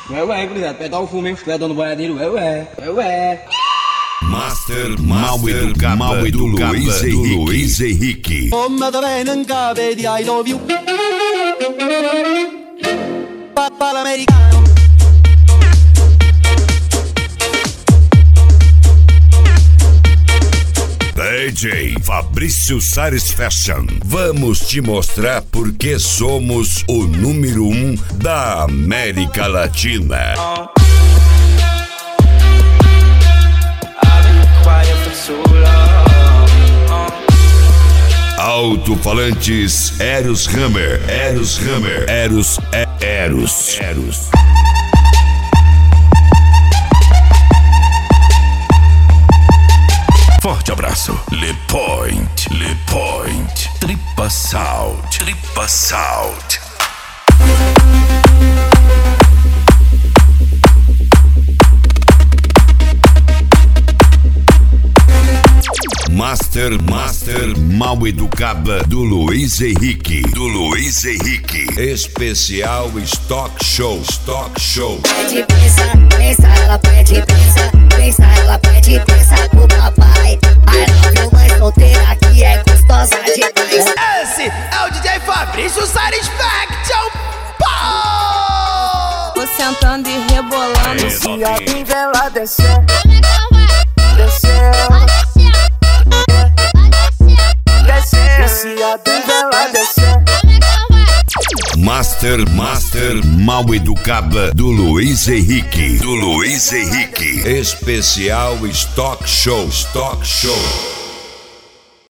gurizada, apertar o fumo, hein? Estiver dando banhadeiro, Master mal educado do Luiz Henrique. Come da bene in capo di I love you. Papà l'americano. DJ Fabrício Sares Fashion. Vamos te mostrar por que somos o número 1 da América Latina. Alto-falantes Eros Hammer. Forte abraço. Le Point. Tripa Salt. Master mal educada do Luiz Henrique. Especial Stock Show. Pede pensa, ela pede pensa, ela pede pensa pro papai. I love you, mãe solteira que é gostosa demais. Esse é o DJ Fabrício Sares Fashion. Tô sentando e rebolando. Se a pinguela descer, se a pinguela descer. Master mal educada do Luiz Henrique. Especial Stock Show.